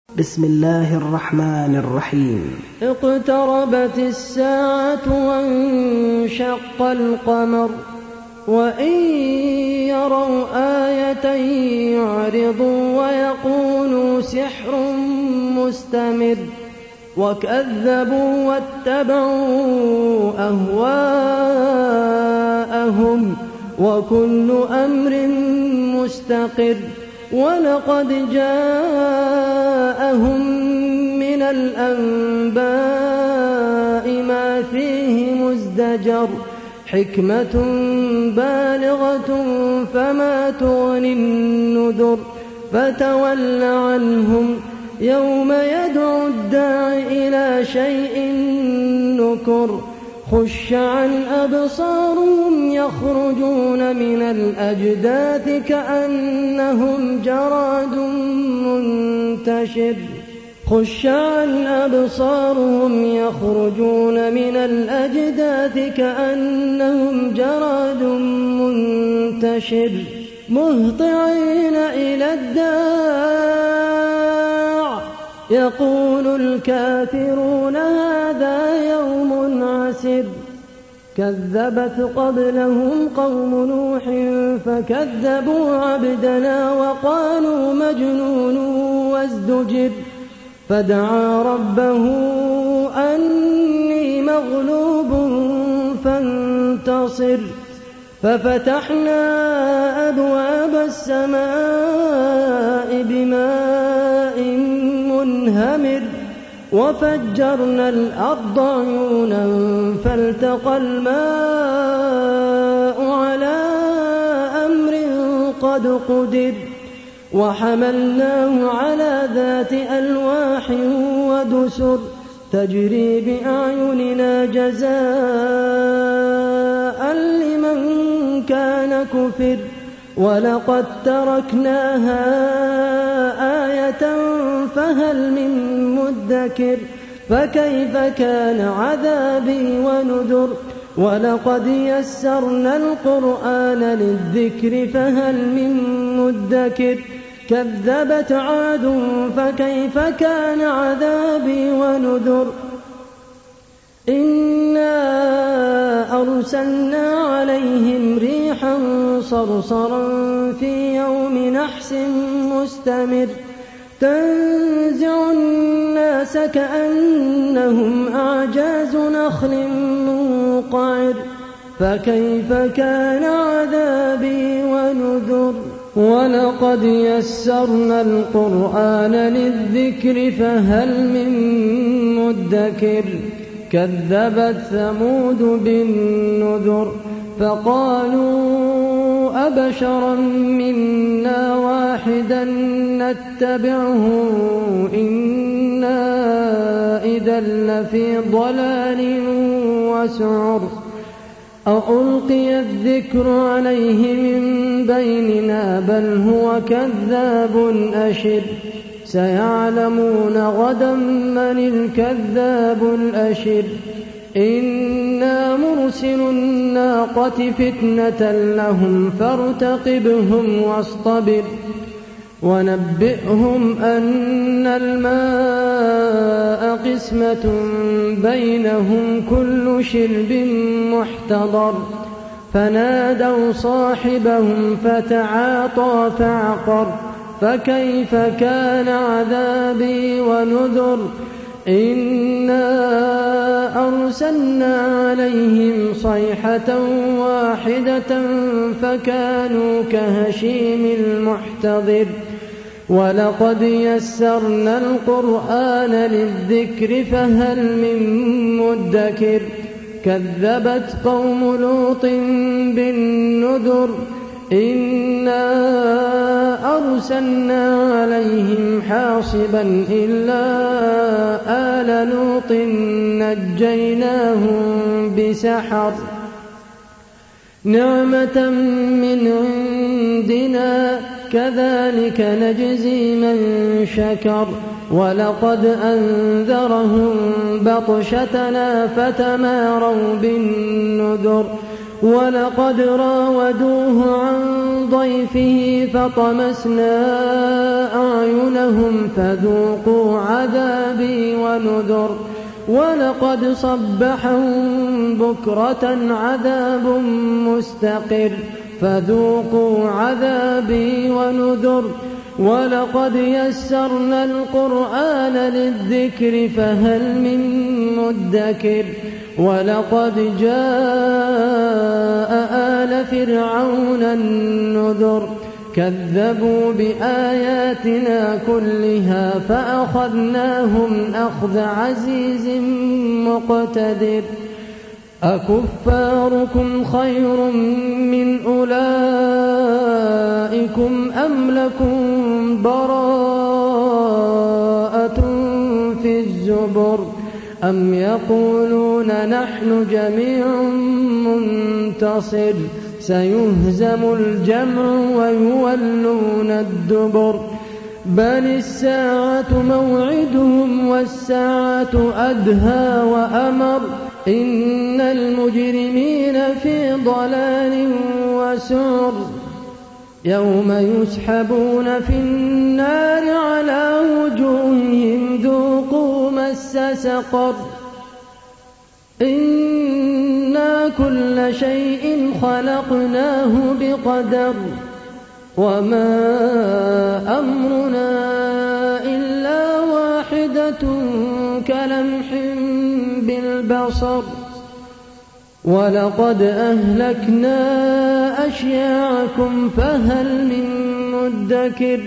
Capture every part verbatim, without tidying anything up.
بسم الله الرحمن الرحيم. اقتربت الساعة وانشق القمر وإن يروا آية يعرضوا ويقولوا سحر مستمر وكذبوا واتبعوا أهواءهم وكل أمر مستقر ولقد جاءهم من الأنباء ما فيه مزدجر حكمة بالغة فما تغني النذر فتول عنهم يوم يدعو الداع إلى شيء نكر خش عن أبصارهم يخرجون من الأجداث كأنهم جراد منتشر خش عن أبصارهم يخرجون من الأجداث كأنهم جراد منتشر مهطعين إلى الداع يقول الكافرون هذا يوم عسر كذبت قبلهم قوم نوح فكذبوا عبدنا وقالوا مجنون وازدجر فدعا ربه أني مغلوب فانتصر ففتحنا أبواب السماء بماء منهمر وفجرنا الأرض عيونا فالتقى الماء على أمر قد قدر وحملناه على ذات ألواح ودسر تجري بأعيننا جزاء لمن كان كفر ولقد تركناها آية فهل من مدكر فكيف كان عذابي ونذر ولقد يسرنا القرآن للذكر فهل من مدكر كذبت عاد فكيف كان عذابي ونذر إنا أرسلنا عليهم ريحا صرصرا في يوم نحس مستمر تنزع الناس كأنهم أعجاز نخل منقعر فكيف كان عذابي ونذر ولقد يسرنا القرآن للذكر فهل من مدكر كذبت ثمود بالنذر فقالوا أبشرا منا واحدا نتبعه إنا إذا لفي ضلال وسعر أألقي الذكر عليه من بيننا بل هو كذاب أشر سيعلمون غدا من الكذاب الأشر إنا مرسل الناقة فتنة لهم فارتقبهم واصطبر ونبئهم أن الماء قسمة بينهم كل شرب محتضر فنادوا صاحبهم فتعاطى فعقر فكيف كان عذابي ونذر إنا أرسلنا عليهم صيحة واحدة فكانوا كهشيم المحتضر ولقد يسرنا القرآن للذكر فهل من مدكر كذبت قوم لوط بالنذر إنا أرسلنا عليهم حاصبا إلا آل لوط نجيناهم بسحر نعمة من عندنا كذلك نجزي من شكر ولقد أنذرهم بطشتنا فتماروا بالنذر ولقد راودوه عن ضيفه فطمسنا أعينهم فذوقوا عذابي ونذر ولقد صبحهم بكرة عذاب مستقر فذوقوا عذابي ونذر ولقد يسرنا القرآن للذكر فهل من مدكر ولقد جاء آل فرعون النذر كذبوا بآياتنا كلها فأخذناهم أخذ عزيز مقتدر أكفاركم خير من أولئكم أم لكم براءة في الزبر أم يقولون نحن جميع منتصر سيهزم الجمع ويولون الدبر بل الساعة موعدهم والساعة أدهى وأمر إن المجرمين في ضلال وسعر يوم يسحبون في النار على وجوههم ذوقوا مس سقر إنا كل شيء خلقناه بقدر وما أمرنا إلا واحدة كلمح بالبصر ولقد أهلكنا أشياعكم فهل من مدكر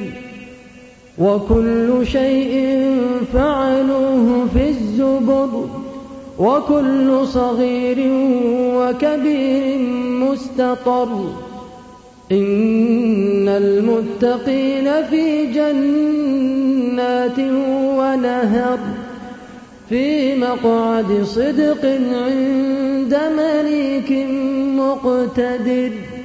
وكل شيء فعلوه في الزبر وكل صغير وكبير مستطر إن المتقين في جنات ونهر في مقعد صدق عند مليك مقتدر.